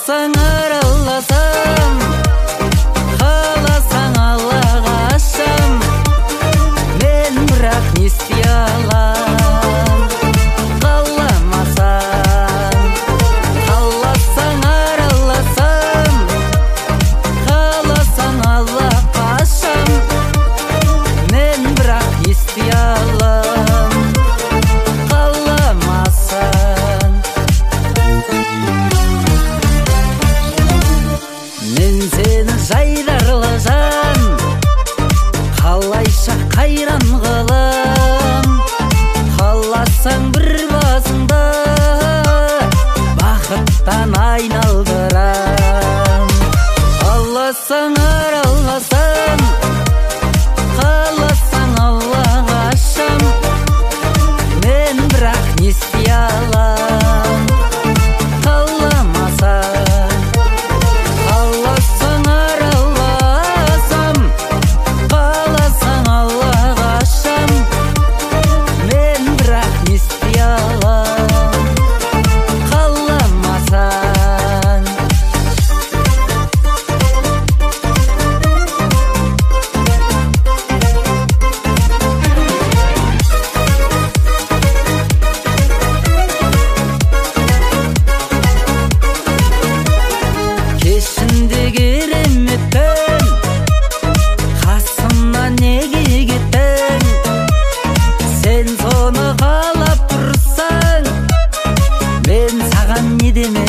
Қаласаң араласам, қаласаң Аллаға ашам, мен бірақ не істей алам? Қаламасаң, қаласаң араласам, қаласаң Аллаға ашам, мен бірақ не істей алам? Қаламасаң. Мен сені жайдарлы жан, қалайша қайран қылам. Қаласаң бір басыңда бақыттан айналдырам. Қаласаң араласам, қаласаң Аллаға ашам, мен бірақ не істей алам? Қаламасаң. Қаласаң араласам, қаласаң Аллаға ашам, мен бірақ не істей алам? Қаламасаң. Кешінде кереметтің, қасымнан неге кеттің? Сен соны қалап тұрсаң, мен саған не демек?